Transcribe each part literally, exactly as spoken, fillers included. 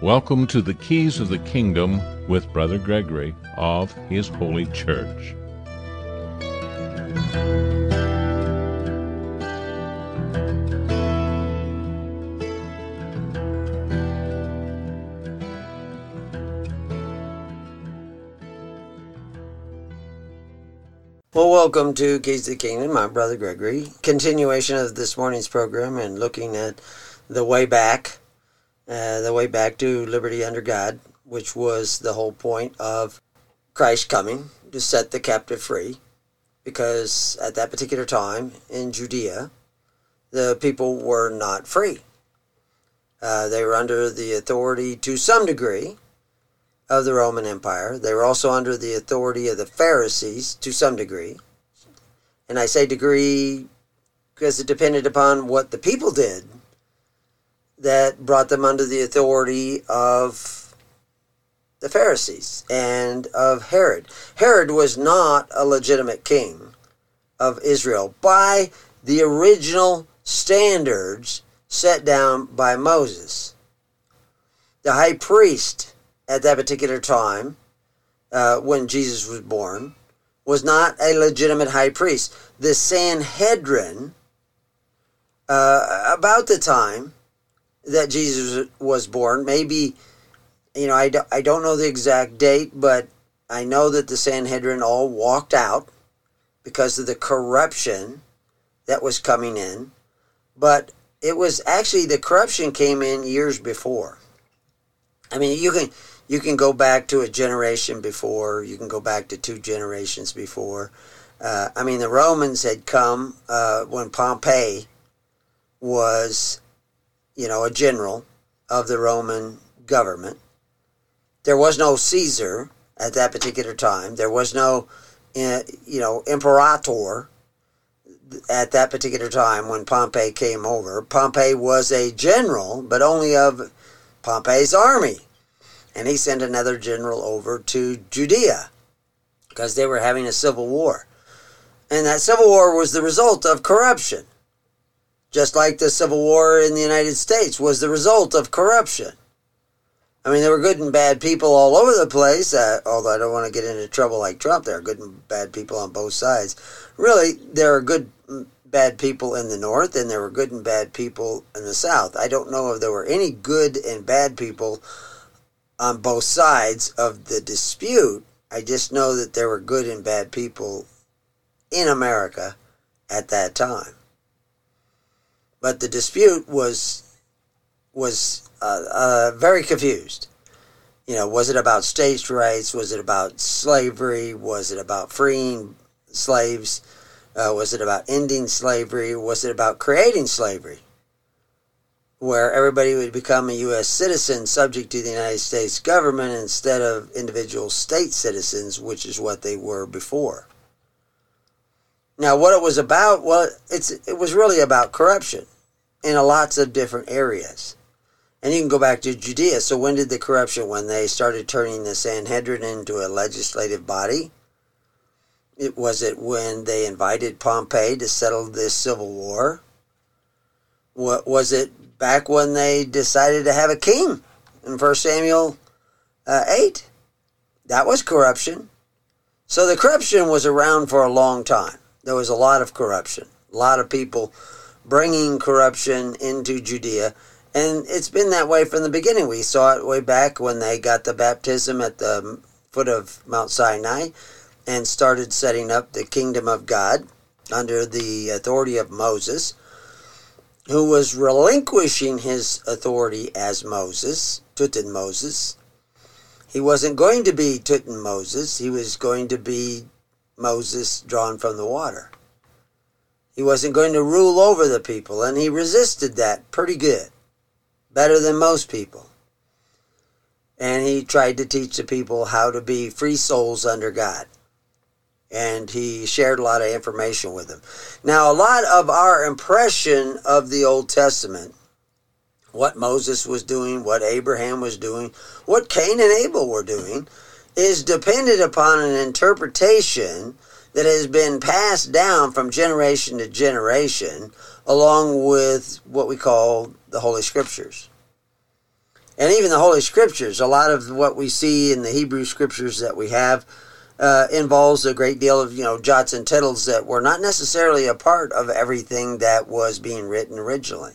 Welcome to the Keys of the Kingdom with Brother Gregory of His Holy Church. Well, welcome to Keys of the Kingdom. I'm Brother Gregory. Continuation of this morning's program and looking at the way back, uh, the way back to liberty under God, which was the whole point of Christ coming to set the captive free, because at that particular time in Judea, the people were not free. Uh, they were under the authority, to some degree, of the Roman Empire. They were also under the authority of the Pharisees to some degree. And I say degree because it depended upon what the people did that brought them under the authority of the Pharisees and of Herod. Herod was not a legitimate king of Israel by the original standards set down by Moses. The high priest at that particular time, uh, when Jesus was born, was not a legitimate high priest. The Sanhedrin, uh, about the time that Jesus was born, maybe, you know, I, do, I don't know the exact date, but I know that the Sanhedrin all walked out because of the corruption that was coming in. But it was actually, the corruption came in years before. I mean, you can... You can go back to a generation before. You can go back to two generations before. Uh, I mean, the Romans had come uh, when Pompey was, you know, a general of the Roman government. There was no Caesar at that particular time. There was no, uh, you know, imperator at that particular time when Pompey came over. Pompey was a general, but only of Pompey's army. And he sent another general over to Judea because they were having a civil war. And that civil war was the result of corruption. Just like the civil war in the United States was the result of corruption. I mean, there were good and bad people all over the place, uh, although I don't want to get into trouble like Trump. There are good and bad people on both sides. Really, there are good and bad people in the North, and there were good and bad people in the South. I don't know if there were any good and bad people on both sides of the dispute. I just know that there were good and bad people in America at that time. But the dispute was was uh, uh, very confused. You know, was it about states' rights? Was it about slavery? Was it about freeing slaves? Uh, was it about ending slavery? Was it about creating slavery, where everybody would become a U S citizen subject to the United States government instead of individual state citizens, which is what they were before. Now, what it was about, well, it's it was really about corruption in a lots of different areas. And you can go back to Judea. So when did the corruption, when they started turning the Sanhedrin into a legislative body? It was it when they invited Pompey to settle this civil war? What was it back when they decided to have a king in First Samuel uh, eight? That was corruption. So the corruption was around for a long time. There was a lot of corruption. A lot of people bringing corruption into Judea. And it's been that way from the beginning. We saw it way back when they got the baptism at the foot of Mount Sinai and started setting up the kingdom of God under the authority of Moses, who was relinquishing his authority as Moses, Tutin Moses. He wasn't going to be Tutin Moses. He was going to be Moses drawn from the water. He wasn't going to rule over the people, and he resisted that pretty good, better than most people. And he tried to teach the people how to be free souls under God. And he shared a lot of information with them. Now, a lot of our impression of the Old Testament, what Moses was doing, what Abraham was doing, what Cain and Abel were doing, is dependent upon an interpretation that has been passed down from generation to generation, along with what we call the Holy Scriptures. And even the Holy Scriptures, a lot of what we see in the Hebrew Scriptures that we have uh, involves a great deal of, you know, jots and tittles that were not necessarily a part of everything that was being written originally.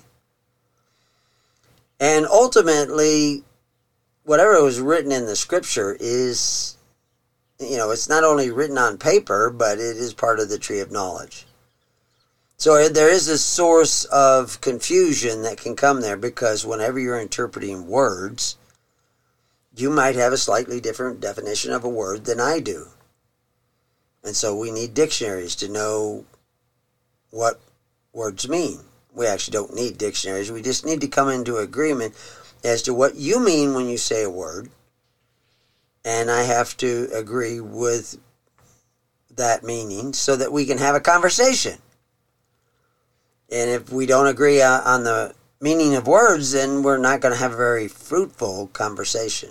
And ultimately, whatever was written in the Scripture is, you know, it's not only written on paper, but it is part of the tree of knowledge. So there is a source of confusion that can come there, because whenever you're interpreting words, you might have a slightly different definition of a word than I do. And so we need dictionaries to know what words mean. We actually don't need dictionaries. We just need to come into agreement as to what you mean when you say a word. And I have to agree with that meaning so that we can have a conversation. And if we don't agree on the meaning of words, then we're not going to have a very fruitful conversation.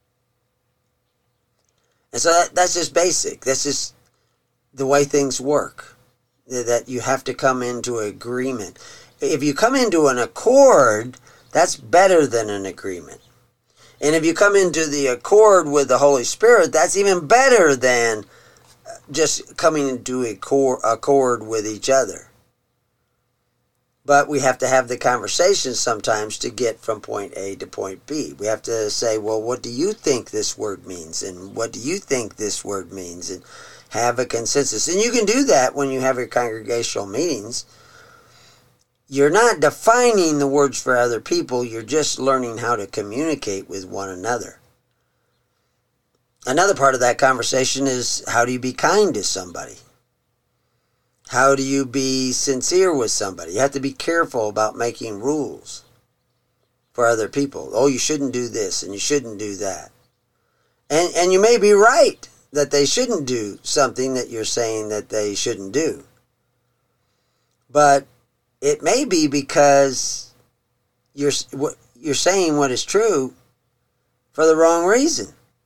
And so that, that's just basic. That's just the way things work. That you have to come into agreement. If you come into an accord, that's better than an agreement. And if you come into the accord with the Holy Spirit, that's even better than just coming into a accord with each other. But we have to have the conversation sometimes to get from point A to point B. We have to say, well, what do you think this word means? And what do you think this word means? And have a consensus. And you can do that when you have your congregational meetings. You're not defining the words for other people. You're just learning how to communicate with one another. Another part of that conversation is, how do you be kind to somebody? How do you be sincere with somebody? You have to be careful about making rules for other people. Oh, you shouldn't do this and you shouldn't do that. And and you may be right that they shouldn't do something that you're saying that they shouldn't do. But it may be because you're you're saying what is true for the wrong reason.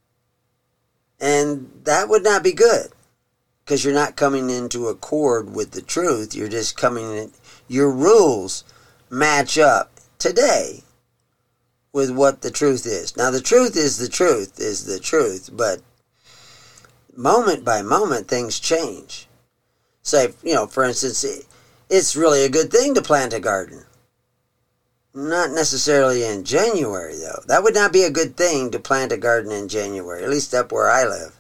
And that would not be good. Because you're not coming into accord with the truth. You're just coming in. Your rules match up today with what the truth is. Now, the truth is the truth is the truth. But moment by moment, things change. Say, you know, for instance, it's really a good thing to plant a garden. Not necessarily in January, though. That would not be a good thing to plant a garden in January, at least up where I live.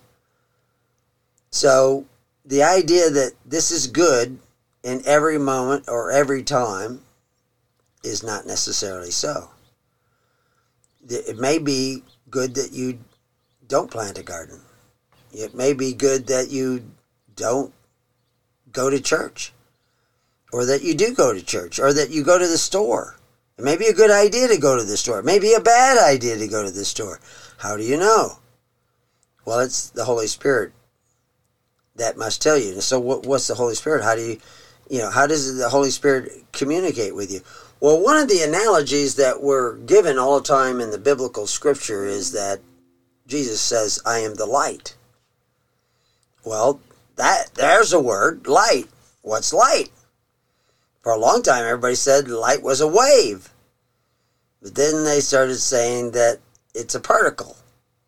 So the idea that this is good in every moment or every time is not necessarily so. It may be good that you don't plant a garden. It may be good that you don't go to church, or that you do go to church, or that you go to the store. It may be a good idea to go to the store. It may be a bad idea to go to the store. How do you know? Well, it's the Holy Spirit that must tell you. So what, what's the Holy Spirit? How do you, you know, how does the Holy Spirit communicate with you? Well, one of the analogies that we're given all the time in the biblical scripture is that Jesus says, I am the light. Well, that there's a word, light. What's light? For a long time, everybody said light was a wave. But then they started saying that it's a particle.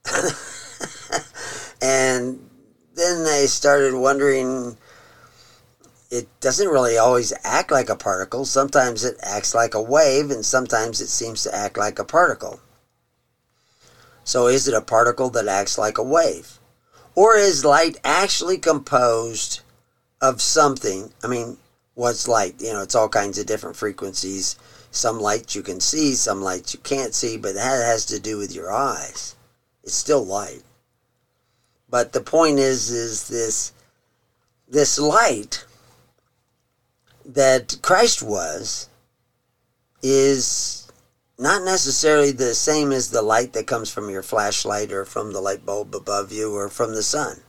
And then they started wondering, it doesn't really always act like a particle. Sometimes it acts like a wave, and sometimes it seems to act like a particle. So is it a particle that acts like a wave? Or is light actually composed of something? I mean, what's light? You know, it's all kinds of different frequencies. Some light you can see, some light you can't see, but that has to do with your eyes. It's still light. But the point is, is this, this light that Christ was is not necessarily the same as the light that comes from your flashlight or from the light bulb above you or from the sun.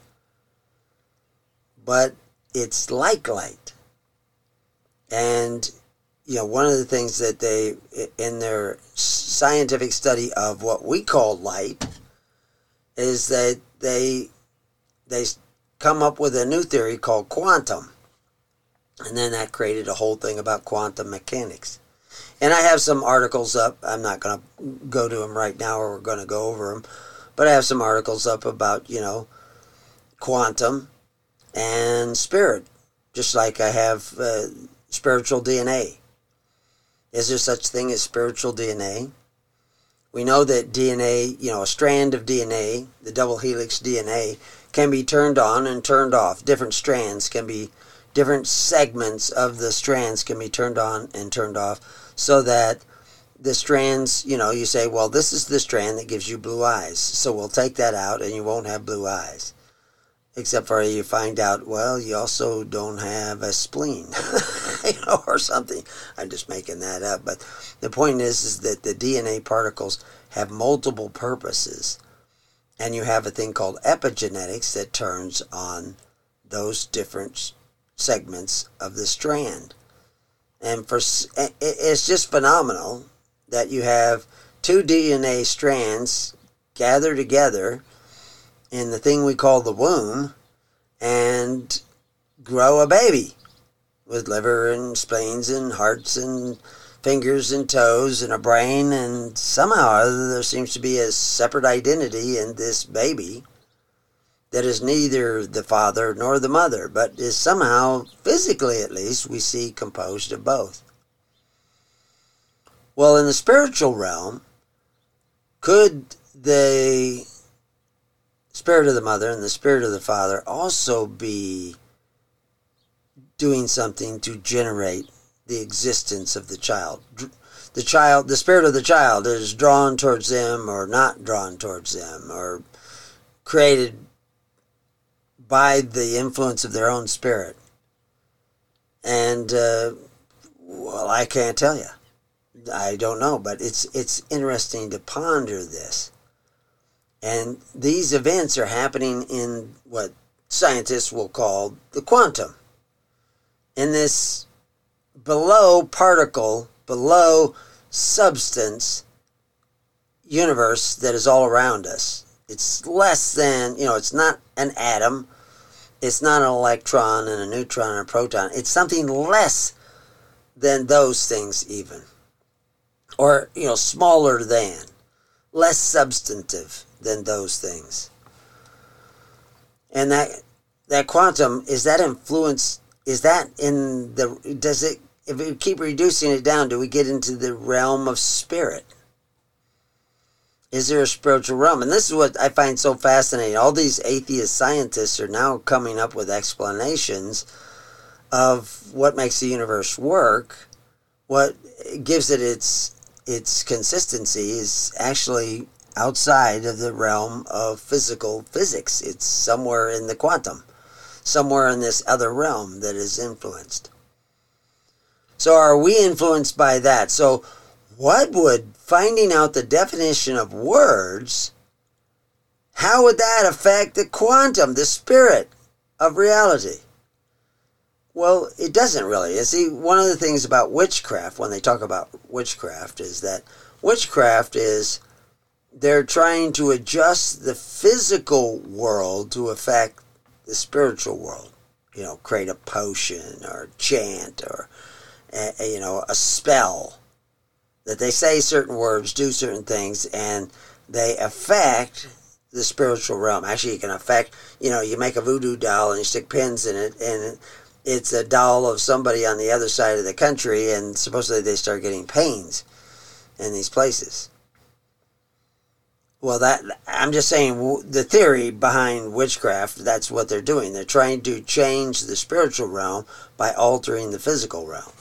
But it's like light. And, you know, one of the things that they, in their scientific study of what we call light, is that they they come up with a new theory called quantum. And then that created a whole thing about quantum mechanics. And I have some articles up. I'm not going to go to them right now, or we're going to go over them. But I have some articles up about, you know, quantum and spirit. Just like I have uh, spiritual D N A. Is there such thing as spiritual D N A? We know that D N A, you know, a strand of D N A, the double helix D N A, can be turned on and turned off. Different strands can be, different segments of the strands can be turned on and turned off, so that the strands, you know, you say, well, this is the strand that gives you blue eyes, so we'll take that out and you won't have blue eyes. Except for you find out, well, you also don't have a spleen, you know, or something. I'm just making that up. But the point is, is that the D N A particles have multiple purposes. And you have a thing called epigenetics that turns on those different segments of the strand. And for it's just phenomenal that you have two D N A strands gather together in the thing we call the womb and grow a baby with liver and spleens and hearts and fingers and toes and a brain, and somehow or other there seems to be a separate identity in this baby that is neither the father nor the mother, but is somehow, physically at least, we see composed of both. Well, in the spiritual realm, could the spirit of the mother and the spirit of the father also be doing something to generate the existence of the child? The child, the spirit of the child is drawn towards them or not drawn towards them, or created by the influence of their own spirit. And, uh, well, I can't tell you. I don't know, but it's it's interesting to ponder this. And these events are happening in what scientists will call the quantum. In this below particle, below substance universe that is all around us. It's less than, you know, it's not an atom. It's not an electron and a neutron and a proton. It's something less than those things even. Or, you know, smaller than. Less substantive than those things. And that that quantum, is that influence, is that in the, does it, if we keep reducing it down, do we get into the realm of spirit? Is there a spiritual realm? And this is what I find so fascinating. All these atheist scientists are now coming up with explanations of what makes the universe work. What gives it its its consistency is actually outside of the realm of physical physics. It's somewhere in the quantum, somewhere in this other realm that is influenced. So are we influenced by that? So what would finding out the definition of words, how would that affect the quantum, the spirit of reality? Well, it doesn't really. You see, one of the things about witchcraft, when they talk about witchcraft, is that witchcraft is they're trying to adjust the physical world to affect the spiritual world. You know, create a potion or chant or, a, a, you know, a spell. That they say certain words, do certain things, and they affect the spiritual realm. Actually, you can affect, you know, you make a voodoo doll and you stick pins in it, and it's a doll of somebody on the other side of the country, and supposedly they start getting pains in these places. Well, that I'm just saying the theory behind witchcraft, that's what they're doing. They're trying to change the spiritual realm by altering the physical realm.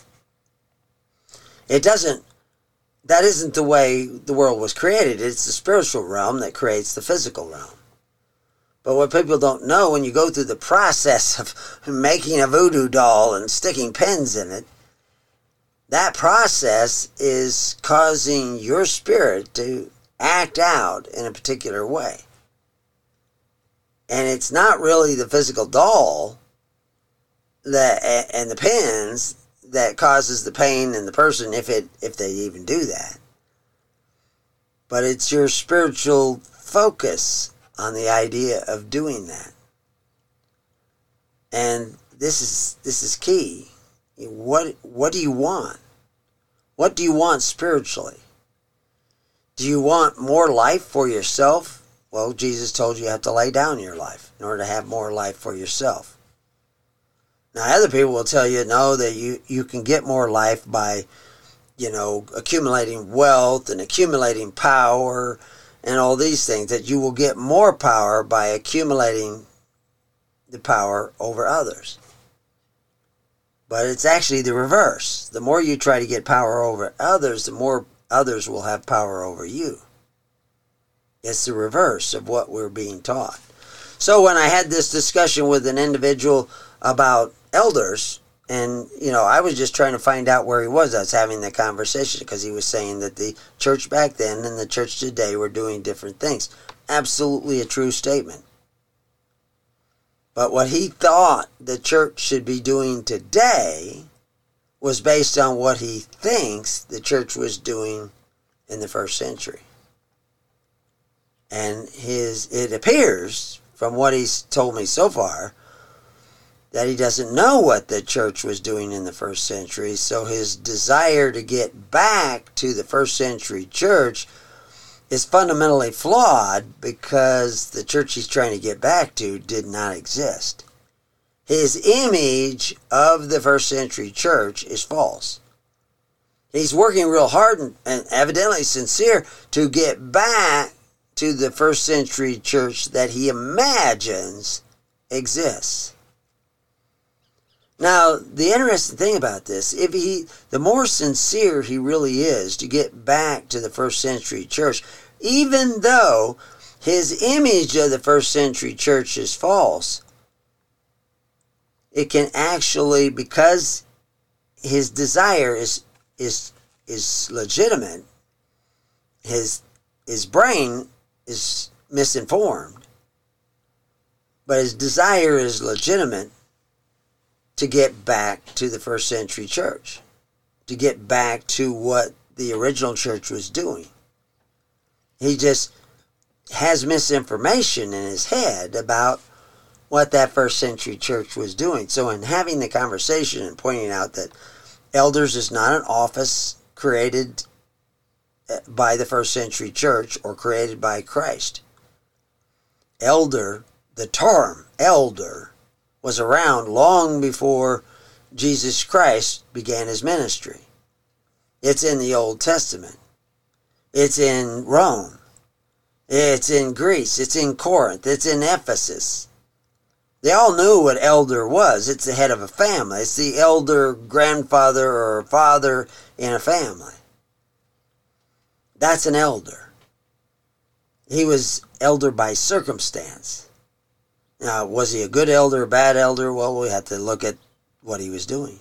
It doesn't, that isn't the way the world was created. It's the spiritual realm that creates the physical realm. But what people don't know, when you go through the process of making a voodoo doll and sticking pins in it, that process is causing your spirit to act out in a particular way. And it's not really the physical doll that and the pins that causes the pain in the person, if it if they even do that. But it's your spiritual focus on the idea of doing that. And this is this is key. What what do you want? What do you want spiritually? Do you want more life for yourself? Well, Jesus told you you have to lay down your life in order to have more life for yourself. Now, other people will tell you, no, that you, you can get more life by, you know, accumulating wealth and accumulating power and all these things, that you will get more power by accumulating the power over others. But it's actually the reverse. The more you try to get power over others, the more others will have power over you. It's the reverse of what we're being taught. So when I had this discussion with an individual about elders, and, you know, I was just trying to find out where he was. I was having the conversation because he was saying that the church back then and the church today were doing different things. Absolutely a true statement. But what he thought the church should be doing today was based on what he thinks the church was doing in the first century. And his it appears, from what he's told me so far, that he doesn't know what the church was doing in the first century. So his desire to get back to the first century church is fundamentally flawed, because the church he's trying to get back to did not exist. His image of the first century church is false. He's working real hard and, and evidently sincere to get back to the first century church that he imagines exists. Now, the interesting thing about this, if he, the more sincere he really is to get back to the first century church, even though his image of the first century church is false, it can actually, because his desire is is is legitimate, his his brain is misinformed, but his desire is legitimate to get back to the first century church, to get back to what the original church was doing. He just has misinformation in his head about what that first century church was doing. So in having the conversation and pointing out that elders is not an office created by the first century church or created by Christ. Elder, the term elder, was around long before Jesus Christ began his ministry. It's in the Old Testament. It's in Rome. It's in Greece. It's in Corinth. It's in Ephesus. They all knew what elder was. It's the head of a family. It's the elder grandfather or father in a family. That's an elder. He was elder by circumstance. Now, was he a good elder or a bad elder? Well, we have to look at what he was doing.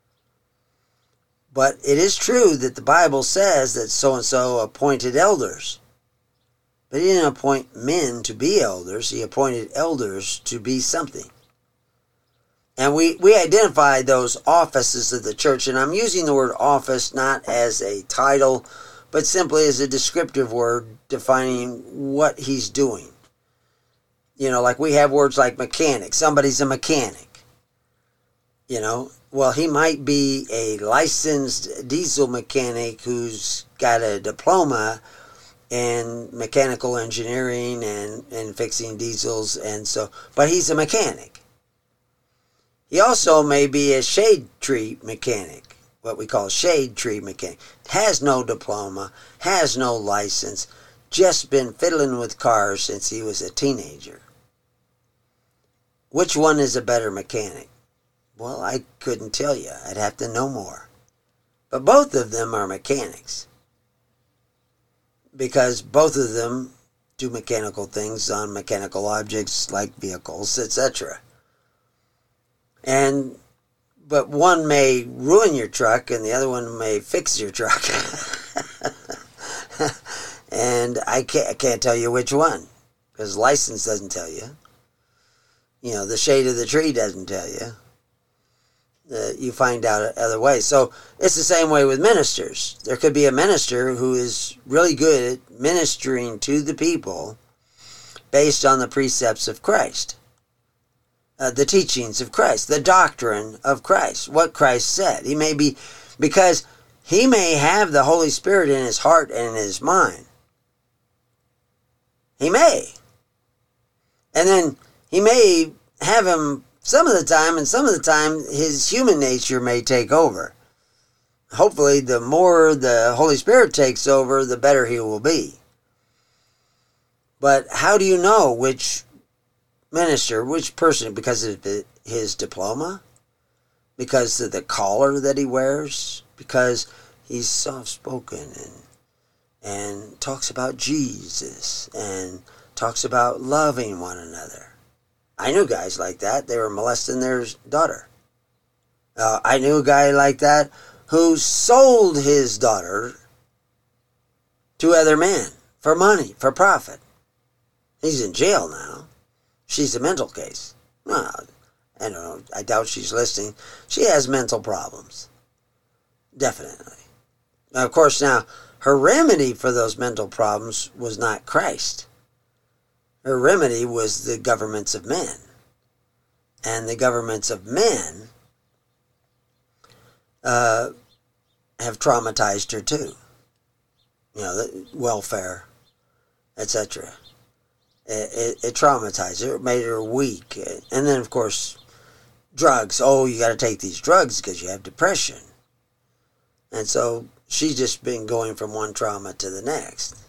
But it is true that the Bible says that so-and-so appointed elders. But he didn't appoint men to be elders. He appointed elders to be something. And we, we identify those offices of the church. And I'm using the word office not as a title, but simply as a descriptive word defining what he's doing. You know, like we have words like mechanic. Somebody's a mechanic. You know, well, he might be a licensed diesel mechanic who's got a diploma in mechanical engineering and, and fixing diesels, and so, but he's a mechanic. He also may be a shade tree mechanic, what we call shade tree mechanic. Has no diploma, has no license, just been fiddling with cars since he was a teenager. Which one is a better mechanic? Well, I couldn't tell you. I'd have to know more. But both of them are mechanics, because both of them do mechanical things on mechanical objects like vehicles, et cetera. And but one may ruin your truck and the other one may fix your truck. And I can't, I can't tell you which one, because license doesn't tell you. You know, the shade of the tree doesn't tell you. Uh, you find out other ways. So it's the same way with ministers. There could be a minister who is really good at ministering to the people based on the precepts of Christ, uh, the teachings of Christ, the doctrine of Christ, what Christ said. He may be, because he may have the Holy Spirit in his heart and in his mind. He may. And then he may have him some of the time, and some of the time his human nature may take over. Hopefully, the more the Holy Spirit takes over, the better he will be. But how do you know which minister, which person, because of his diploma? Because of the collar that he wears? Because he's soft-spoken and and talks about Jesus and talks about loving one another. I knew guys like that. They were molesting their daughter. Uh, I knew a guy like that who sold his daughter to other men for money, for profit. He's in jail now. She's a mental case. Well, I don't know. I doubt she's listening. She has mental problems. Definitely. Now, of course, now, her remedy for those mental problems was not Christ. Her remedy was the governments of men. And the governments of men uh, have traumatized her too. You know, the welfare, et cetera. It, it, it traumatized her. It made her weak. And then, of course, drugs. Oh, you got to take these drugs because you have depression. And so she's just been going from one trauma to the next.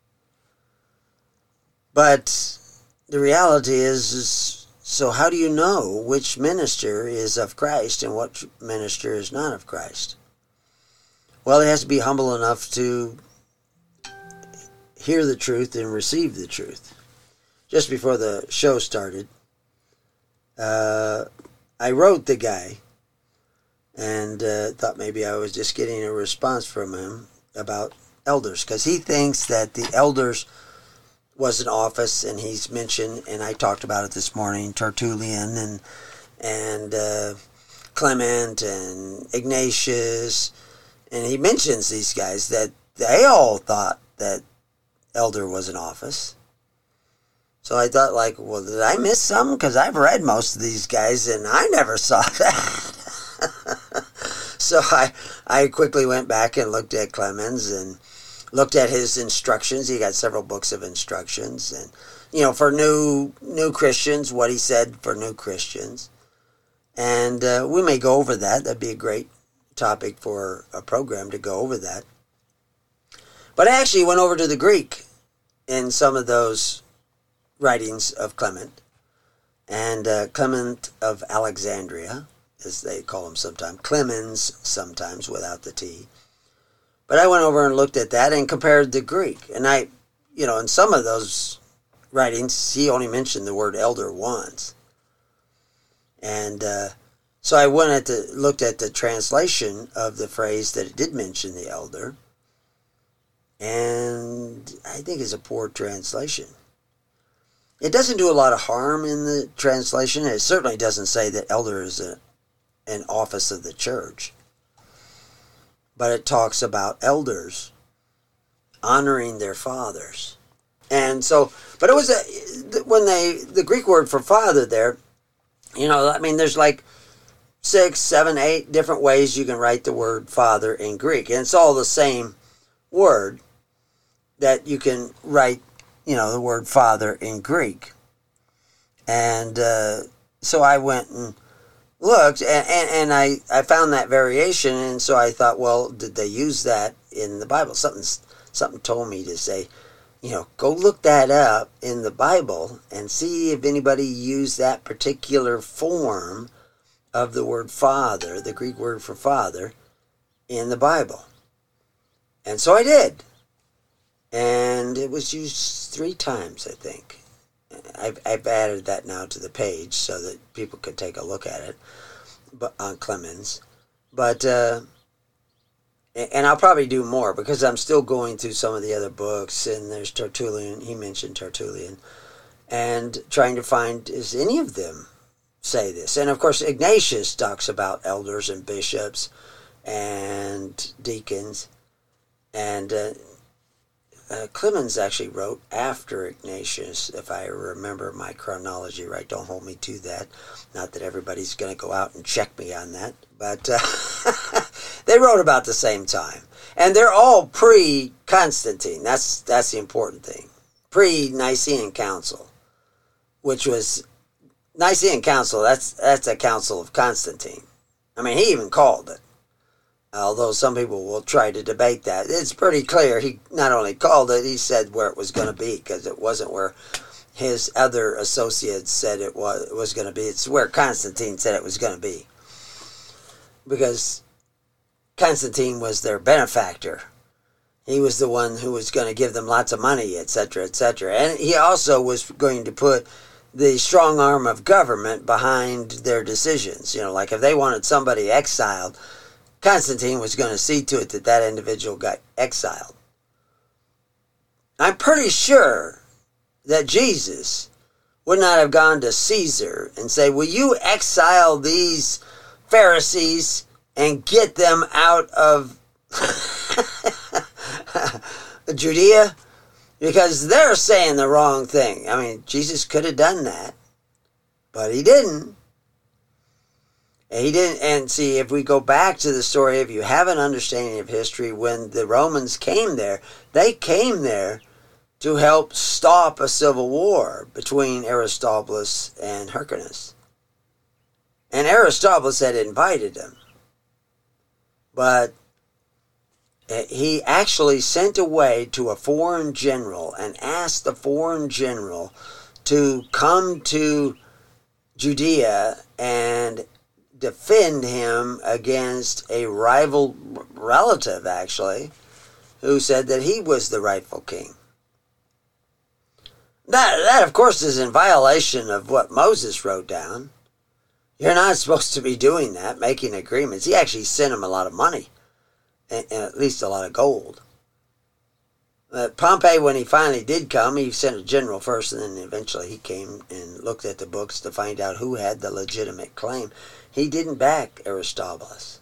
But the reality is, is, so how do you know which minister is of Christ and what minister is not of Christ? Well, he has to be humble enough to hear the truth and receive the truth. Just before the show started, uh, I wrote the guy and uh, thought maybe I was just getting a response from him about elders, because he thinks that the elders was an office, and he's mentioned, and I talked about it this morning, Tertullian and and uh, Clement and Ignatius, and he mentions these guys that they all thought that elder was an office. So I thought, like, well, did I miss something? Because I've read most of these guys, and I never saw that. So I, I quickly went back and looked at Clemens and looked at his instructions. He got several books of instructions. And, you know, for new new Christians, what he said for new Christians. And uh, we may go over that. That'd be a great topic for a program to go over that. But I actually went over to the Greek in some of those writings of Clement. And uh, Clement of Alexandria, as they call him sometimes. Clemens sometimes, without the T. But I went over and looked at that and compared the Greek. And I, you know, in some of those writings, he only mentioned the word elder once. And uh, so I went at the, looked at the translation of the phrase that it did mention the elder. And I think it's a poor translation. It doesn't do a lot of harm in the translation. It certainly doesn't say that elder is a, an office of the church. But it talks about elders honoring their fathers. And so, but it was a, when they, the Greek word for father there, you know, I mean, there's like six, seven, eight different ways you can write the word father in Greek. And it's all the same word that you can write, you know, the word father in Greek. And uh, so I went and looked, and, and, and I, I found that variation, and so I thought, well, did they use that in the Bible? Something, something told me to say, you know, go look that up in the Bible and see if anybody used that particular form of the word father, the Greek word for father, in the Bible. And so I did. And it was used three times, I think. I've, I've added that now to the page so that people could take a look at it, but on Clemens. But, uh, and I'll probably do more because I'm still going through some of the other books, and there's Tertullian, he mentioned Tertullian, and trying to find, does any of them say this? And of course, Ignatius talks about elders and bishops and deacons, and uh, Uh, Clemens actually wrote after Ignatius, if I remember my chronology right. Don't hold me to that. Not that everybody's going to go out and check me on that. But uh, They wrote about the same time. And they're all pre-Constantine. That's that's the important thing. Pre-Nicene Council, which was Nicene Council. That's that's a council of Constantine. I mean, he even called it. Although some people will try to debate that. It's pretty clear he not only called it, he said where it was going to be, because it wasn't where his other associates said it was, it was going to be. It's where Constantine said it was going to be. Because Constantine was their benefactor. He was the one who was going to give them lots of money, et cetera, et cetera. And he also was going to put the strong arm of government behind their decisions. You know, like if they wanted somebody exiled, Constantine was going to see to it that that individual got exiled. I'm pretty sure that Jesus would not have gone to Caesar and say, will you exile these Pharisees and get them out of Judea? Because they're saying the wrong thing. I mean, Jesus could have done that, but he didn't. He didn't. And see, if we go back to the story, if you have an understanding of history, when the Romans came there, they came there to help stop a civil war between Aristobulus and Hyrcanus. And Aristobulus had invited him. But he actually sent away to a foreign general and asked the foreign general to come to Judea and defend him against a rival relative, actually, who said that he was the rightful king. That, that, of course, is in violation of what Moses wrote down. You're not supposed to be doing that, making agreements. He actually sent him a lot of money, and, and at least a lot of gold. Uh, Pompey, when he finally did come, he sent a general first, and then eventually he came and looked at the books to find out who had the legitimate claim. He didn't back Aristobulus.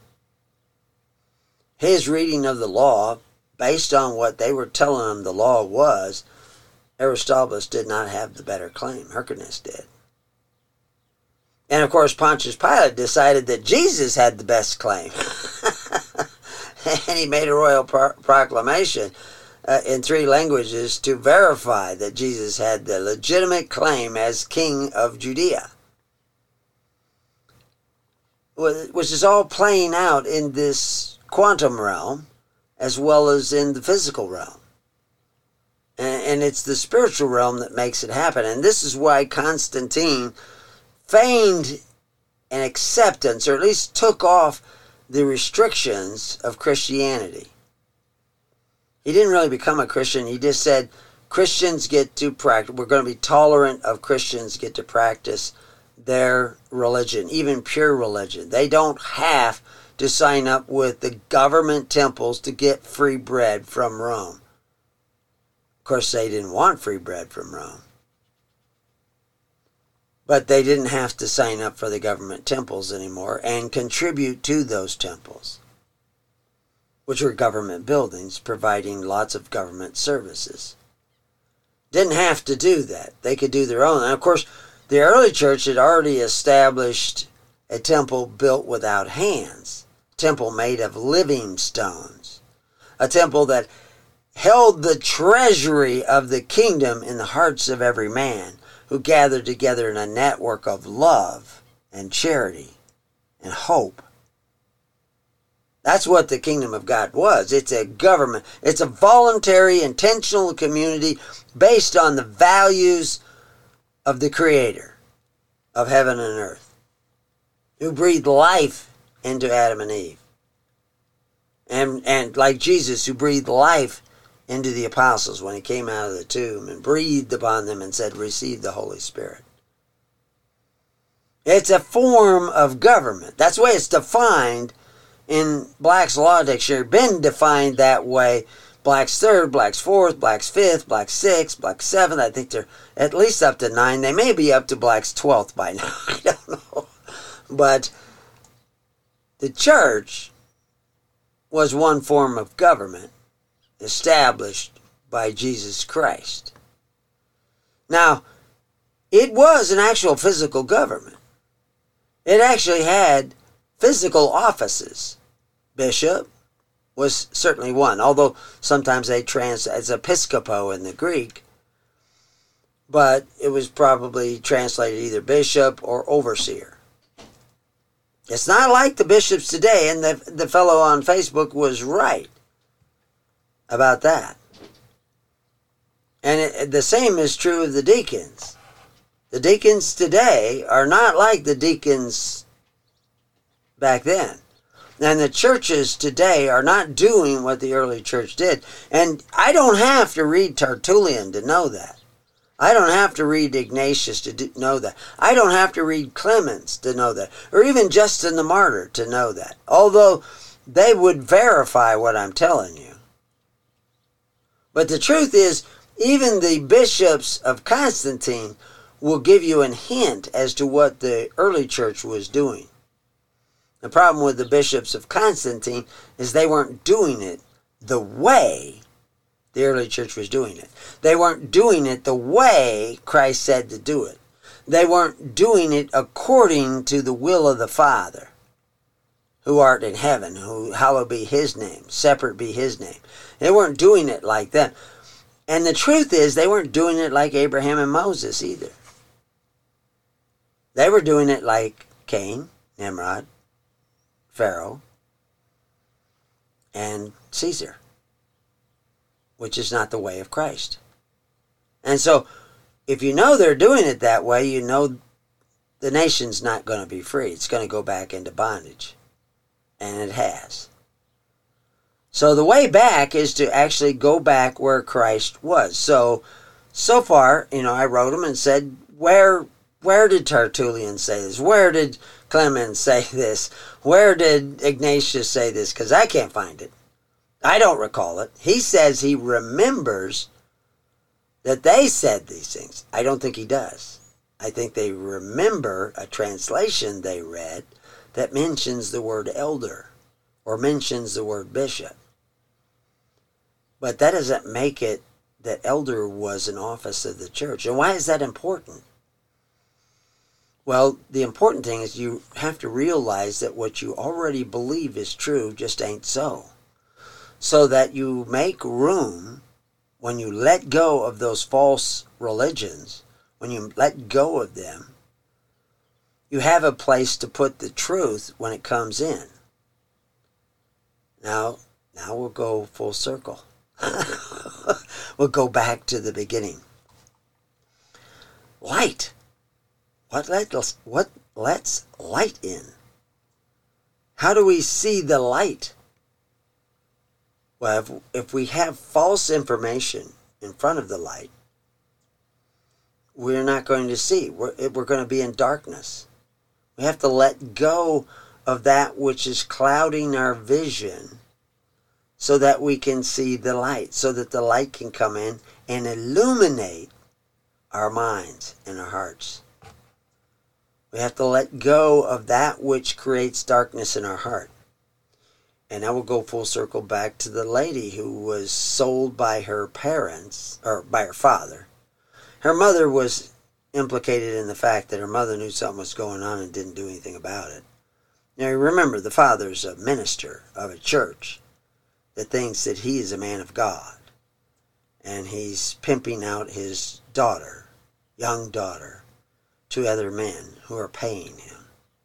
His reading of the law, based on what they were telling him the law was, Aristobulus did not have the better claim. Hyrcanus did. And of course, Pontius Pilate decided that Jesus had the best claim. And he made a royal pro- proclamation uh, in three languages to verify that Jesus had the legitimate claim as king of Judea. Which is all playing out in this quantum realm as well as in the physical realm. And, and it's the spiritual realm that makes it happen. And this is why Constantine feigned an acceptance, or at least took off the restrictions of Christianity. He didn't really become a Christian. He just said, Christians get to practice, we're going to be tolerant of Christians get to practice their religion, even pure religion. They don't have to sign up with the government temples to get free bread from Rome. Of course, they didn't want free bread from Rome. But they didn't have to sign up for the government temples anymore and contribute to those temples, which were government buildings providing lots of government services. Didn't have to do that. They could do their own. And of course, the early church had already established a temple built without hands, a temple made of living stones, a temple that held the treasury of the kingdom in the hearts of every man, who gathered together in a network of love and charity and hope. That's what the kingdom of God was. It's a government. It's a voluntary, intentional community based on the values of the Creator of heaven and earth, who breathed life into Adam and Eve. And, and like Jesus, who breathed life into the apostles when he came out of the tomb and breathed upon them and said, receive the Holy Spirit. It's a form of government. That's the way it's defined in Black's Law Dictionary. Been defined that way. Black's third, Black's fourth, Black's fifth, Black's sixth, Black's seventh. I think they're at least up to nine. They may be up to Black's twelfth by now. I don't know. But the church was one form of government established by Jesus Christ. Now, it was an actual physical government. It actually had physical offices bishop was certainly one, although sometimes they trans as episcopo in the Greek, but it was probably translated either bishop or overseer. It's not like the bishops today, and the, the fellow on Facebook was right about that. And it, the same is true of the deacons. The deacons today are not like the deacons back then. And the churches today are not doing what the early church did. And I don't have to read Tertullian to know that. I don't have to read Ignatius to do, know that. I don't have to read Clemens to know that. Or even Justin the Martyr to know that. Although they would verify what I'm telling you. But the truth is, even the bishops of Constantine will give you a hint as to what the early church was doing. The problem with the bishops of Constantine is they weren't doing it the way the early church was doing it. They weren't doing it the way Christ said to do it. They weren't doing it according to the will of the Father, who art in heaven, who hallowed be his name, separate be his name. They weren't doing it like that. And the truth is, they weren't doing it like Abraham and Moses either. They were doing it like Cain, Nimrod, Pharaoh, and Caesar, which is not the way of Christ. And so, if you know they're doing it that way, you know the nation's not going to be free. It's going to go back into bondage. And it has. So the way back is to actually go back where Christ was. So, so far, you know, I wrote them and said, where, where did Tertullian say this? Where did Clemens say this? Where did Ignatius say this? Because I can't find it. I don't recall it. He says he remembers that they said these things. I don't think he does. I think they remember a translation they read that mentions the word elder or mentions the word bishop. But that doesn't make it that elder was an office of the church. And why is that important? Well, the important thing is you have to realize that what you already believe is true just ain't so. So that you make room, when you let go of those false religions, when you let go of them, you have a place to put the truth when it comes in. Now, now we'll go full circle. We'll go back to the beginning. Light. What lets, what lets light in? How do we see the light? Well, if, if we have false information in front of the light, we're not going to see. We're, we're going to be in darkness. We have to let go of that which is clouding our vision so that we can see the light, so that the light can come in and illuminate our minds and our hearts. We have to let go of that which creates darkness in our heart. And I will go full circle back to the lady who was sold by her parents, or by her father. Her mother was implicated in the fact that her mother knew something was going on and didn't do anything about it. Now remember, the father's a minister of a church that thinks that he is a man of God. And he's pimping out his daughter, young daughter, to other men who are paying him.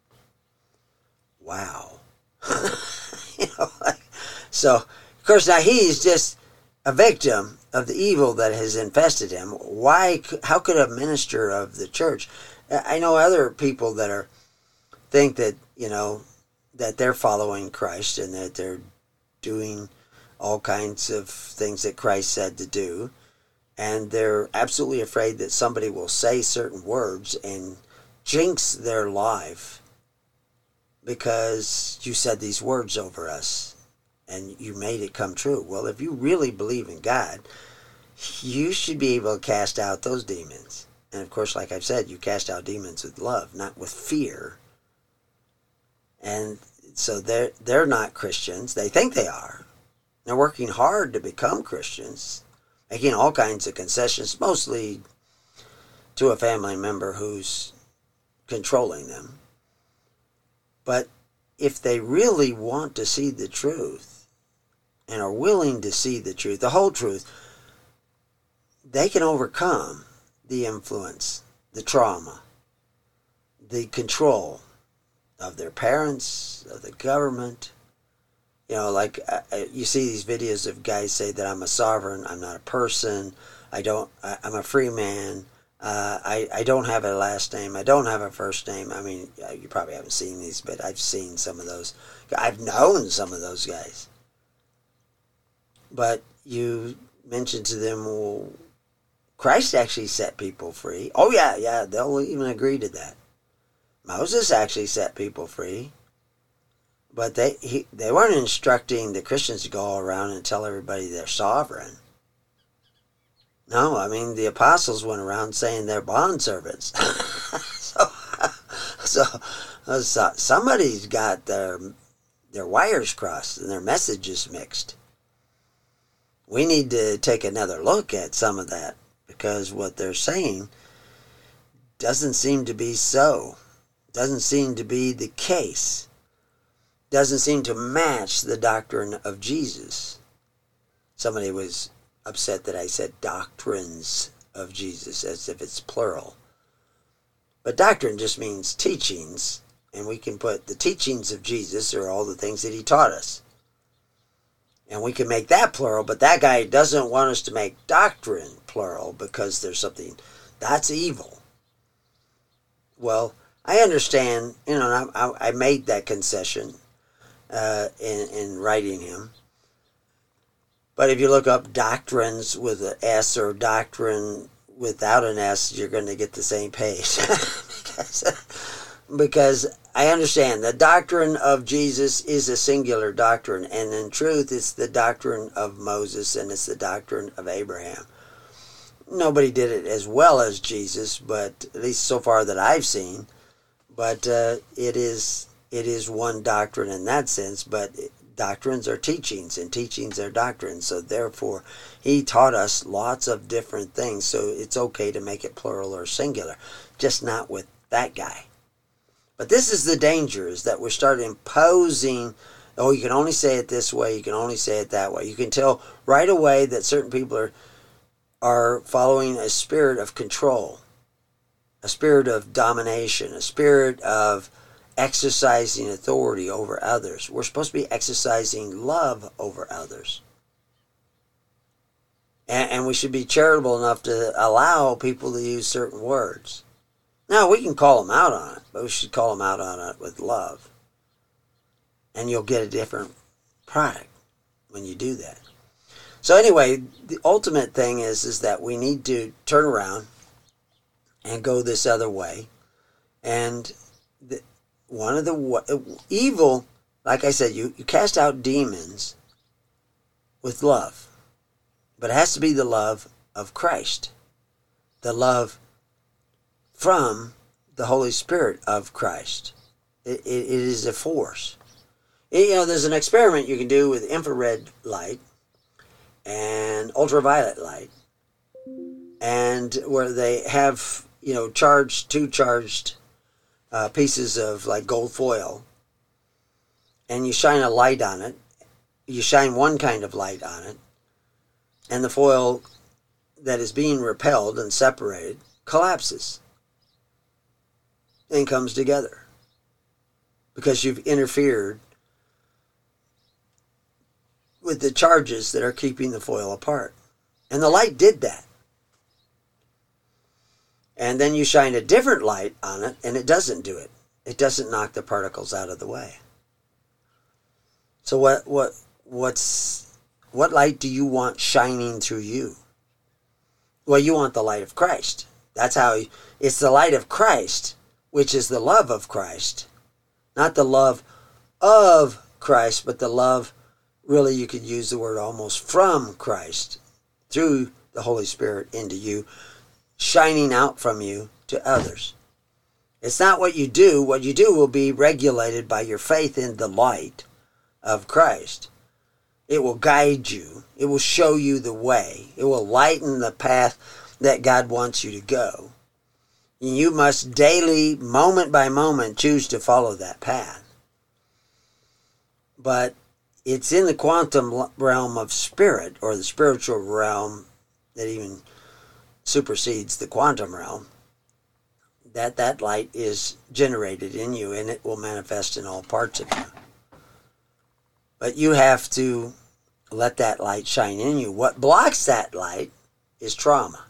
Wow. you know, like, so, of course, now he's just a victim of the evil that has infested him. Why? How could a minister of the church? I know other people that are think that, you know, that they're following Christ and that they're doing all kinds of things that Christ said to do. And they're absolutely afraid that somebody will say certain words and jinx their life because you said these words over us and you made it come true. Well, if you really believe in God, you should be able to cast out those demons. And of course, like I've said, you cast out demons with love, not with fear. And so they're, they're not Christians. They think they are. They're working hard to become Christians, making all kinds of concessions, mostly to a family member who's controlling them. But if they really want to see the truth and are willing to see the truth, the whole truth, they can overcome the influence, the trauma, the control of their parents, of the government. You know, like uh, you see these videos of guys say that I'm a sovereign, I'm not a person, I don't, I, I'm a free man, uh, I, I don't have a last name, I don't have a first name. I mean, you probably haven't seen these, but I've seen some of those. I've known some of those guys. But you mentioned to them, well, Christ actually set people free. Oh yeah, yeah, they'll even agree to that. Moses actually set people free. But they he, they weren't instructing the Christians to go around and tell everybody they're sovereign. No, I mean, the apostles went around saying they're bondservants. so, so, so somebody's got their, their wires crossed and their messages mixed. We need to take another look at some of that, because what they're saying doesn't seem to be so. Doesn't seem to be the case. Doesn't seem to match the doctrine of Jesus. Somebody was upset that I said doctrines of Jesus, as if it's plural. But doctrine just means teachings, and we can put the teachings of Jesus are all the things that he taught us. And we can make that plural, but that guy doesn't want us to make doctrine plural because there's something that's evil. Well, I understand, you know, I, I made that concession uh, in, in writing him. But if you look up doctrines with an S or doctrine without an S, you're going to get the same page. because, because I understand the doctrine of Jesus is a singular doctrine, and in truth it's the doctrine of Moses and it's the doctrine of Abraham. Nobody did it as well as Jesus, but at least so far that I've seen. But uh, it is it is one doctrine in that sense, but it, doctrines are teachings, and teachings are doctrines. So therefore, he taught us lots of different things. So it's okay to make it plural or singular, just not with that guy. But this is the danger, is that we start imposing, oh, you can only say it this way, you can only say it that way. You can tell right away that certain people are are following a spirit of control, a spirit of domination, a spirit of exercising authority over others. We're supposed to be exercising love over others. And, and we should be charitable enough to allow people to use certain words. Now, we can call them out on it, but we should call them out on it with love. And you'll get a different product when you do that. So anyway, the ultimate thing is, is that we need to turn around and go this other way. And the, one of the evil, like I said, you, you cast out demons with love. But it has to be the love of Christ. The love from the Holy Spirit of Christ. It, it, it is a force. It, you know, there's an experiment you can do with infrared light and ultraviolet light, and where they have, you know, charged, two charged uh, pieces of like gold foil, and you shine a light on it. You shine one kind of light on it, and the foil that is being repelled and separated collapses and comes together because you've interfered with the charges that are keeping the foil apart. And the light did that. And then you shine a different light on it, and it doesn't do it. It doesn't knock the particles out of the way. So what what what's what light do you want shining through you? Well, you want the light of Christ. That's how you, it's the light of Christ, which is the love of Christ. Not the love of Christ, but the love, really you could use the word almost, from Christ, through the Holy Spirit into you, shining out from you to others. It's not what you do. What you do will be regulated by your faith in the light of Christ. It will guide you. It will show you the way. It will lighten the path that God wants you to go. And you must daily, moment by moment, choose to follow that path. but it's in the quantum realm of spirit, or the spiritual realm that even supersedes the quantum realm, that that light is generated in you, and it will manifest in all parts of you. But you have to let that light shine in you. What blocks that light is trauma,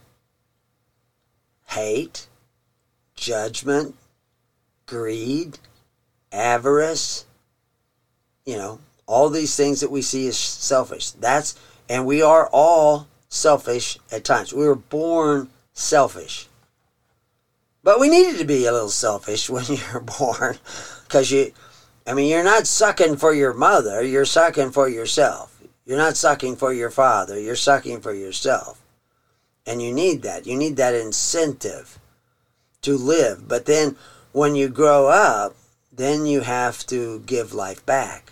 hate, judgment, greed, avarice, you know, all these things that we see as selfish. That's, and we are all selfish at times. We were born selfish. But we needed to be a little selfish when you're born, because you, I mean, you're not sucking for your mother, you're sucking for yourself. You're not sucking for your father, you're sucking for yourself. And you need that. You need that incentive to live. But then when you grow up, then you have to give life back.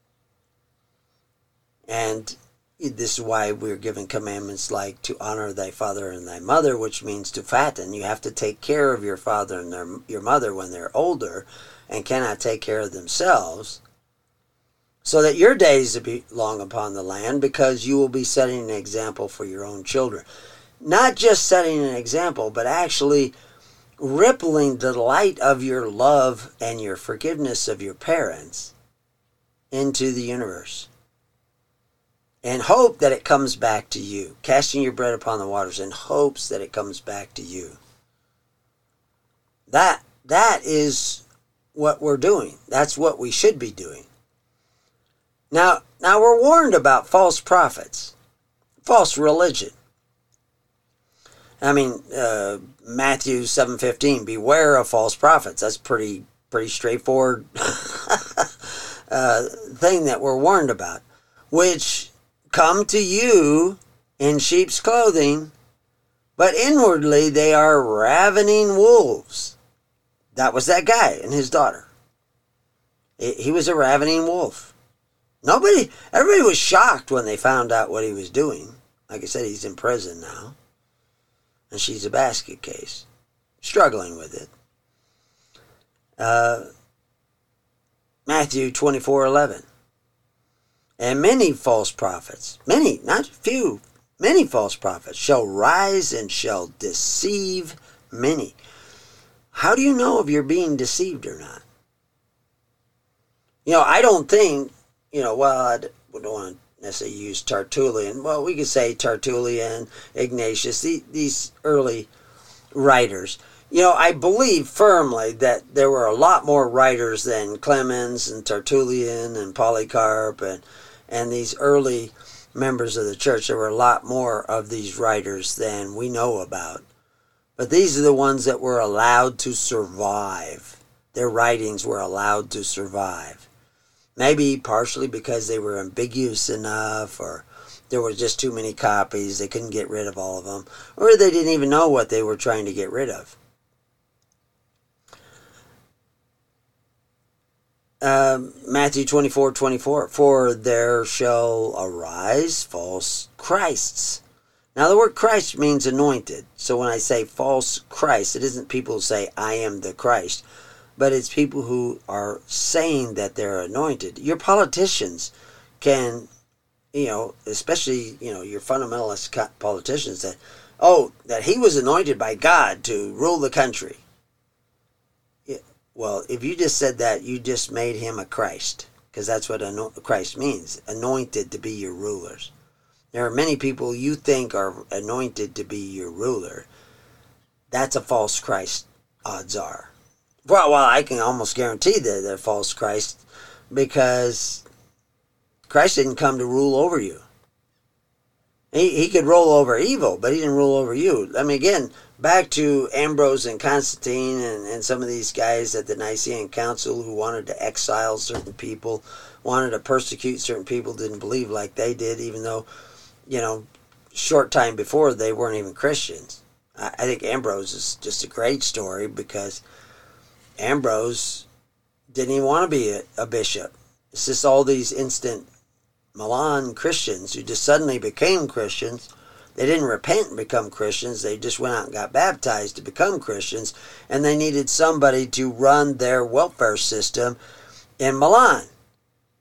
And this is why we're given commandments like to honor thy father and thy mother, which means to fatten. You have to take care of your father and their, your mother when they're older and cannot take care of themselves, so that your days will be long upon the land, because you will be setting an example for your own children. Not just setting an example, but actually rippling the light of your love and your forgiveness of your parents into the universe. And hope that it comes back to you. Casting your bread upon the waters in hopes that it comes back to you. That, that is what we're doing. That's what we should be doing. Now, now we're warned about false prophets, false religion. I mean, uh, Matthew seven fifteen, beware of false prophets. That's pretty pretty straightforward uh, thing that we're warned about, which come to you in sheep's clothing, but inwardly they are ravening wolves. That was that guy and his daughter. He was a ravening wolf. Nobody, everybody was shocked when they found out what he was doing. Like I said, he's in prison now. And she's a basket case, struggling with it. Uh, Matthew twenty-four eleven. And many false prophets, many, not few, many false prophets shall rise and shall deceive many. How do you know if you're being deceived or not? You know, I don't think, you know, well, I don't want to necessarily use Tertullian. Well, we could say Tertullian, Ignatius, these, these early writers. You know, I believe firmly that there were a lot more writers than Clemens and Tertullian and Polycarp and, and these early members of the church. There were a lot more of these writers than we know about. But these are the ones that were allowed to survive. Their writings were allowed to survive. Maybe partially because they were ambiguous enough, or there were just too many copies, they couldn't get rid of all of them, or they didn't even know what they were trying to get rid of. Um, Matthew twenty-four twenty-four, for there shall arise false Christs. Now the word Christ means anointed. So when I say false Christ, it isn't people who say, I am the Christ. But it's people who are saying that they're anointed. Your politicians can, you know, especially, you know, your fundamentalist politicians that, oh, that he was anointed by God to rule the country. Yeah, well, if you just said that, you just made him a Christ. Because that's what ano- Christ means, anointed to be your rulers. There are many people you think are anointed to be your ruler. That's a false Christ, odds are. Well, well, I can almost guarantee that they're false Christ, because Christ didn't come to rule over you. He, he could rule over evil, but he didn't rule over you. I mean, again, back to Ambrose and Constantine and, and some of these guys at the Nicene Council who wanted to exile certain people, wanted to persecute certain people, didn't believe like they did, even though, you know, short time before they weren't even Christians. I, I think Ambrose is just a great story, because Ambrose didn't even want to be a, a bishop. It's just all these instant Milan Christians who just suddenly became Christians. They didn't repent and become Christians. They just went out and got baptized to become Christians. And they needed somebody to run their welfare system in Milan.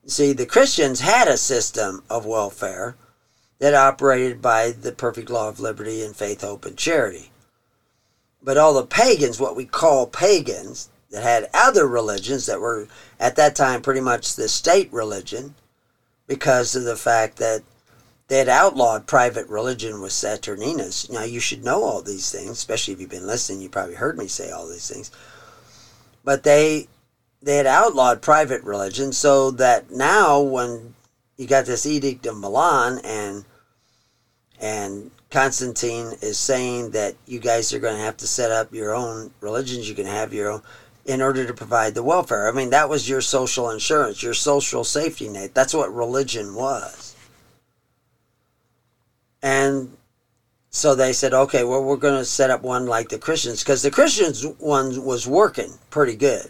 See, the Christians had a system of welfare that operated by the perfect law of liberty and faith, hope, and charity. But all the pagans, what we call pagans, that had other religions that were at that time pretty much the state religion, because of the fact that they had outlawed private religion with Saturninus. Now, you should know all these things, especially if you've been listening. You probably heard me say all these things. But they they had outlawed private religion, so that now when you got this Edict of Milan and and Constantine is saying that you guys are going to have to set up your own religions, you can have your own, in order to provide the welfare. I mean, that was your social insurance, your social safety net. That's what religion was. And so they said, okay, well, we're going to set up one like the Christians, because the Christians one was working pretty good.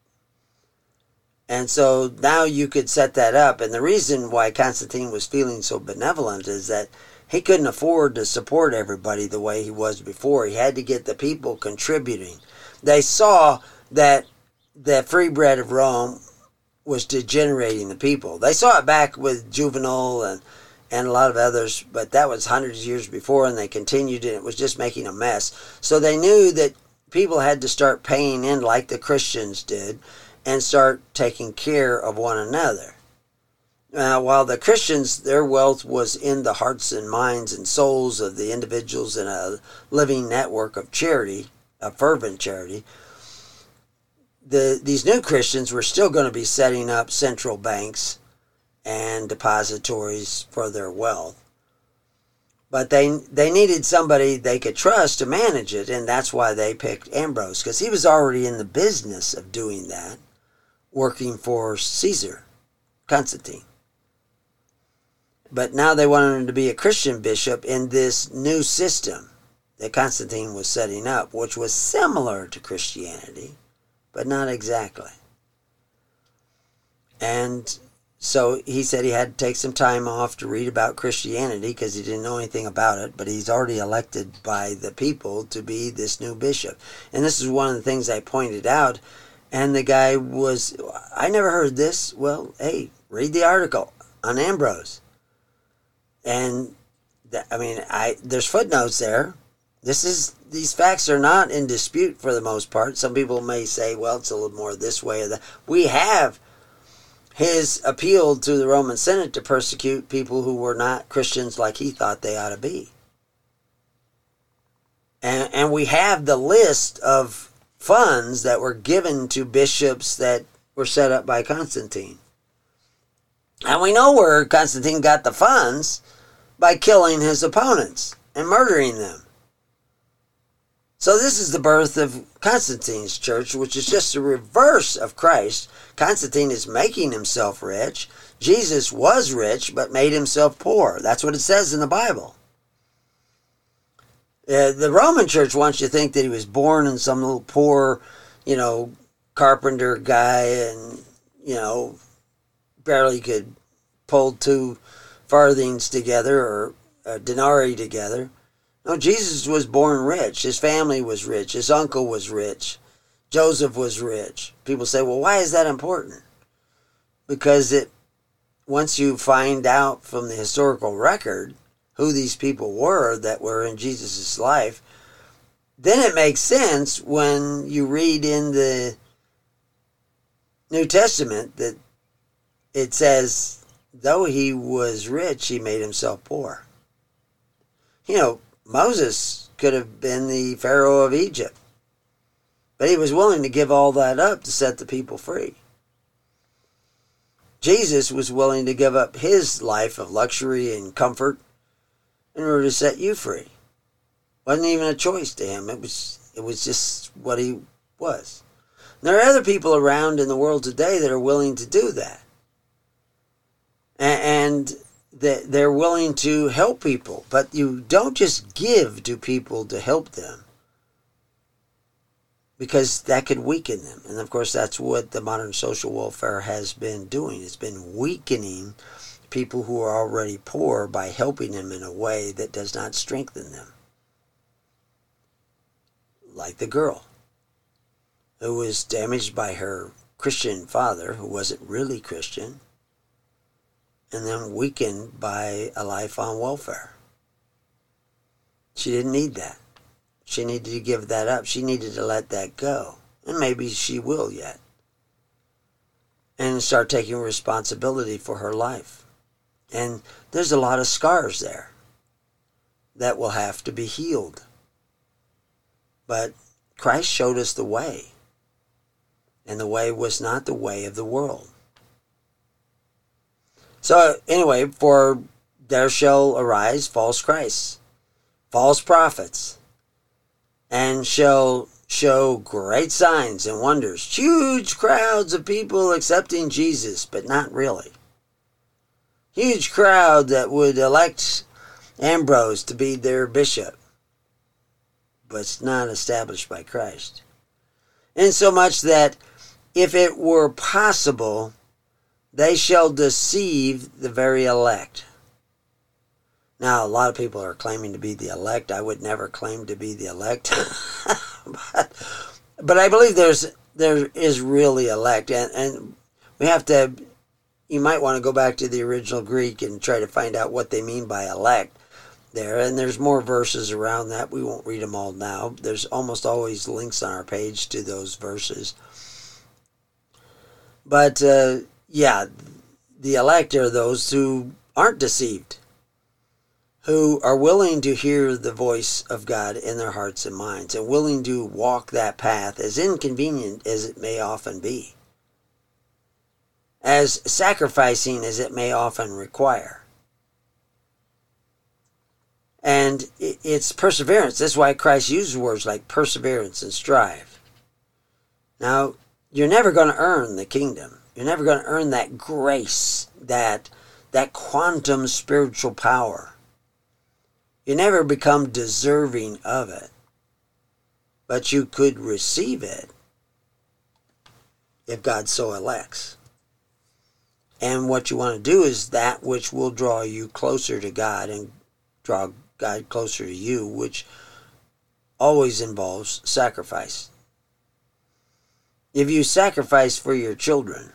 And so now you could set that up. And the reason why Constantine was feeling so benevolent is that he couldn't afford to support everybody the way he was before. He had to get the people contributing. They saw that the free bread of Rome was degenerating the people. They saw it back with Juvenal and, and a lot of others, but that was hundreds of years before, and they continued, and it was just making a mess. So they knew that people had to start paying in like the Christians did and start taking care of one another. Now, while the Christians, their wealth was in the hearts and minds and souls of the individuals in a living network of charity, a fervent charity, the these new Christians were still going to be setting up central banks and depositories for their wealth. But they they needed somebody they could trust to manage it, and that's why they picked Ambrose, because he was already in the business of doing that, working for Caesar, Constantine. But now they wanted him to be a Christian bishop in this new system that Constantine was setting up, which was similar to Christianity, but not exactly. And so he said he had to take some time off to read about Christianity because he didn't know anything about it, but he's already elected by the people to be this new bishop. And this is one of the things I pointed out. And the guy was, I never heard this. Well, hey, read the article on Ambrose. And, th- I mean, I there's footnotes there. This is These facts are not in dispute for the most part. Some people may say, well, it's a little more this way or that. We have his appeal to the Roman Senate to persecute people who were not Christians like he thought they ought to be. And, and we have the list of funds that were given to bishops that were set up by Constantine. And we know where Constantine got the funds, by killing his opponents and murdering them. So this is the birth of Constantine's church, which is just the reverse of Christ. Constantine is making himself rich. Jesus was rich, but made himself poor. That's what it says in the Bible. Uh, the Roman church wants you to think that he was born in some little poor, you know, carpenter guy and, you know, barely could pull two farthings together or a denarii together. No, Jesus was born rich. His family was rich. His uncle was rich. Joseph was rich. People say, well, why is that important? Because it, once you find out from the historical record who these people were that were in Jesus' life, then it makes sense when you read in the New Testament that it says, though he was rich, he made himself poor. You know, Moses could have been the Pharaoh of Egypt, but he was willing to give all that up to set the people free. Jesus was willing to give up his life of luxury and comfort in order to set you free. Wasn't even a choice to him. It was, it was just what he was. And there are other people around in the world today that are willing to do that. And they're willing to help people, but you don't just give to people to help them, because that could weaken them. And of course, that's what the modern social welfare has been doing. It's been weakening people who are already poor by helping them in a way that does not strengthen them. Like the girl who was damaged by her Christian father, who wasn't really Christian, and then weakened by a life on welfare. She didn't need that. She needed to give that up. She needed to let that go. And maybe she will yet. And start taking responsibility for her life. And there's a lot of scars there that will have to be healed. But Christ showed us the way. And the way was not the way of the world. So anyway, for there shall arise false Christs, false prophets, and shall show great signs and wonders. Huge crowds of people accepting Jesus, but not really. Huge crowd that would elect Ambrose to be their bishop, but it's not established by Christ. Insomuch that if it were possible, they shall deceive the very elect. Now, a lot of people are claiming to be the elect. I would never claim to be the elect. but, but I believe there's there is really elect. And, and we have to, you might want to go back to the original Greek and try to find out what they mean by elect there. And there's more verses around that. We won't read them all now. There's almost always links on our page to those verses. But, uh, yeah, the elect are those who aren't deceived, who are willing to hear the voice of God in their hearts and minds, and willing to walk that path, as inconvenient as it may often be, as sacrificing as it may often require. And it's perseverance. That's why Christ uses words like perseverance and strive. Now, you're never going to earn the kingdom. You're never going to earn that grace, that, that quantum spiritual power. You never become deserving of it. But you could receive it if God so elects. And what you want to do is that which will draw you closer to God and draw God closer to you, which always involves sacrifice. If you sacrifice for your children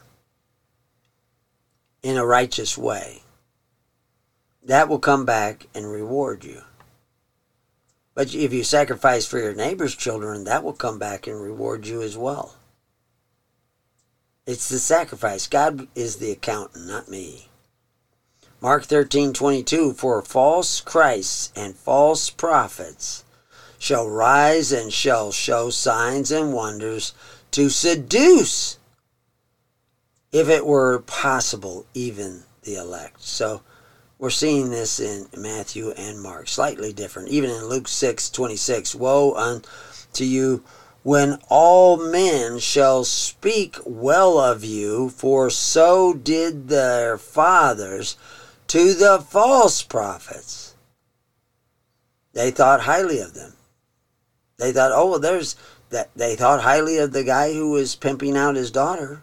in a righteous way, that will come back and reward you. But if you sacrifice for your neighbor's children, that will come back and reward you as well. It's the sacrifice. God is the accountant, not me. Mark thirteen twenty-two, for false Christs and false prophets shall rise and shall show signs and wonders to seduce, if it were possible, even the elect. So we're seeing this in Matthew and Mark, slightly different. Even in Luke six twenty-six, woe unto you when all men shall speak well of you, for so did their fathers to the false prophets. They thought highly of them. They thought, oh, well, there's that. They thought highly of the guy who was pimping out his daughter,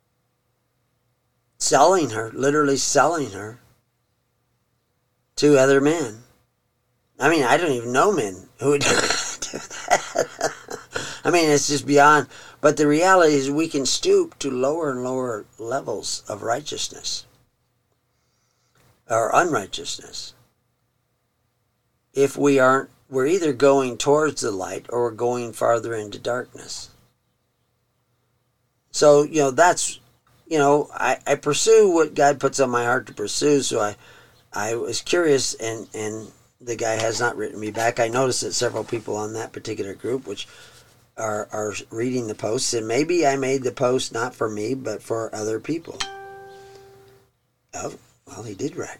selling her, literally selling her to other men. I mean, I don't even know men who would do that. I mean, it's just beyond. But the reality is we can stoop to lower and lower levels of righteousness or unrighteousness if we aren't, we're either going towards the light or we're going farther into darkness. So, you know, that's, you know, I, I pursue what God puts on my heart to pursue. So I, I was curious, and, and the guy has not written me back. I noticed that several people on that particular group, which are, are reading the posts, and maybe I made the post not for me, but for other people. Oh, well, he did write.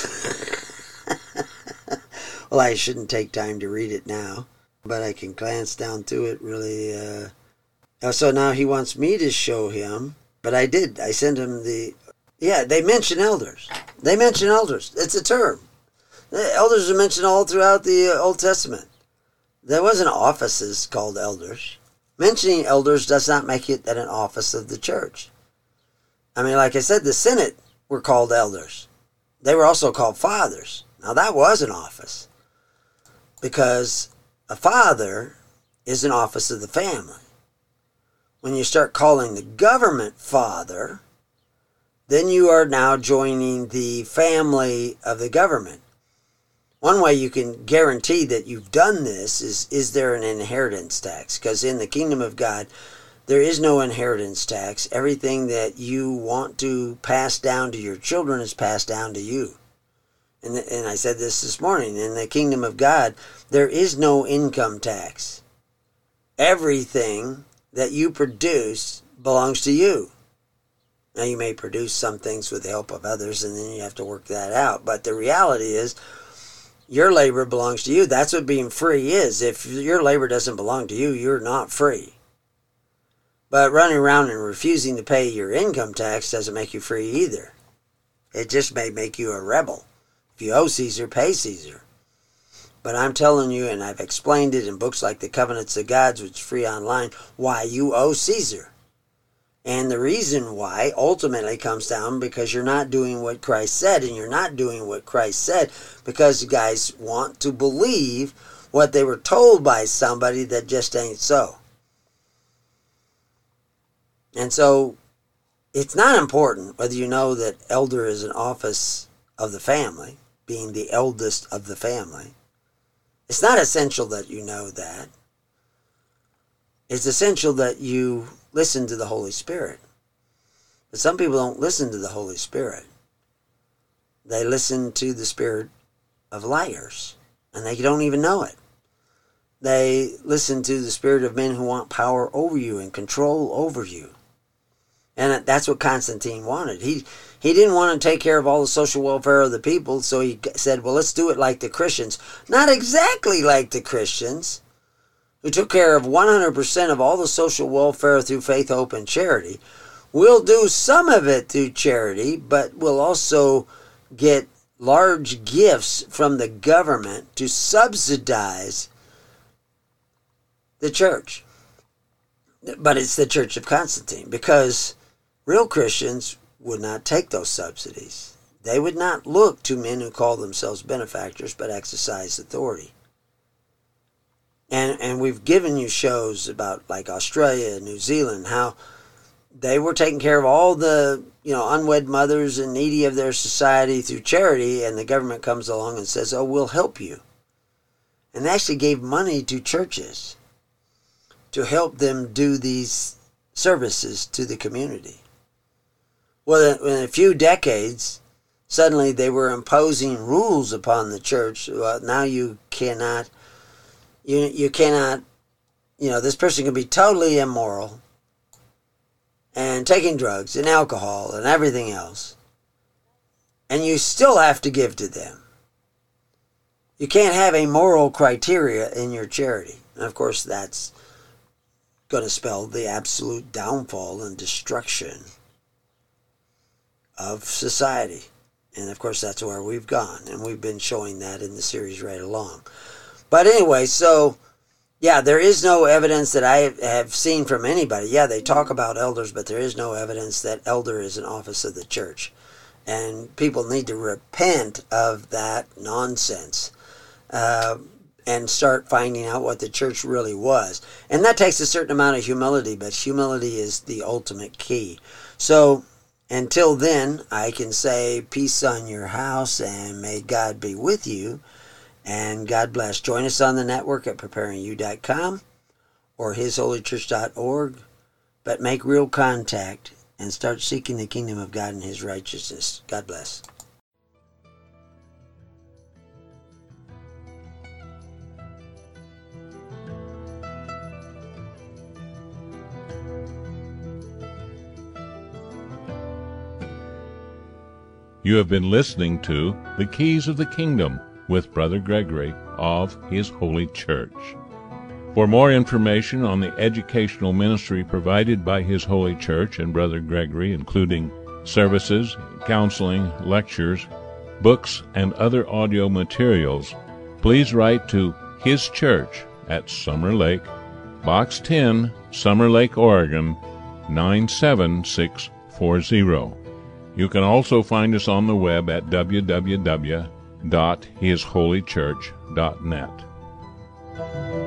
Well, I shouldn't take time to read it now, but I can glance down through it really. Uh... So now he wants me to show him, but I did. I sent him the, yeah, they mention elders. They mention elders. It's a term. The elders are mentioned all throughout the Old Testament. There wasn't offices called elders. Mentioning elders does not make it an office of the church. I mean, like I said, the Senate were called elders. They were also called fathers. Now, that was an office, because a father is an office of the family. When you start calling the government father, then you are now joining the family of the government. One way you can guarantee that you've done this is, is there an inheritance tax? Because in the kingdom of God, there is no inheritance tax. Everything that you want to pass down to your children is passed down to you. And, the, and I said this this morning, in the kingdom of God, there is no income tax. Everything that you produce belongs to you. Now, you may produce some things with the help of others, and then you have to work that out. But the reality is, your labor belongs to you. That's what being free is. If your labor doesn't belong to you, you're not free. But running around and refusing to pay your income tax doesn't make you free either. It just may make you a rebel. If you owe Caesar, pay Caesar. But I'm telling you, and I've explained it in books like The Covenants of Gods, which is free online, why you owe Caesar. And the reason why ultimately comes down because you're not doing what Christ said, and you're not doing what Christ said because you guys want to believe what they were told by somebody that just ain't so. And so it's not important whether you know that elder is an office of the family, being the eldest of the family. It's not essential that you know that. It's essential that you listen to the Holy Spirit. But some people don't listen to the Holy Spirit. They listen to the spirit of liars, and they don't even know it. They listen to the spirit of men who want power over you and control over you. And that's what Constantine wanted. He he didn't want to take care of all the social welfare of the people, so he said, well, let's do it like the Christians. Not exactly like the Christians, who took care of one hundred percent of all the social welfare through faith, hope, and charity. We'll do some of it through charity, but we'll also get large gifts from the government to subsidize the church. But it's the Church of Constantine, because real Christians would not take those subsidies. They would not look to men who call themselves benefactors but exercise authority. And and we've given you shows about like Australia and New Zealand, how they were taking care of all the, you know, unwed mothers and needy of their society through charity, and the government comes along and says, oh, we'll help you. And they actually gave money to churches to help them do these services to the community. Well, in a few decades, suddenly they were imposing rules upon the church. Well, now you cannot... You you cannot, you know, this person can be totally immoral and taking drugs and alcohol and everything else, and you still have to give to them. You can't have a moral criteria in your charity. And of course, that's going to spell the absolute downfall and destruction of society. And of course, that's where we've gone, and we've been showing that in the series right along. But anyway, so, yeah, there is no evidence that I have seen from anybody. Yeah, they talk about elders, but there is no evidence that elder is an office of the church. And people need to repent of that nonsense uh, and start finding out what the church really was. And that takes a certain amount of humility, but humility is the ultimate key. So until then, I can say peace on your house, and may God be with you. And God bless. Join us on the network at preparing you dot com or his holy church dot org. But make real contact and start seeking the kingdom of God and his righteousness. God bless. You have been listening to The Keys of the Kingdom with Brother Gregory of His Holy Church. For more information on the educational ministry provided by His Holy Church and Brother Gregory, including services, counseling, lectures, books, and other audio materials, please write to His Church at Summer Lake, Box ten, Summer Lake, Oregon, nine seven six four zero. You can also find us on the web at w w w dot his holy church dot net.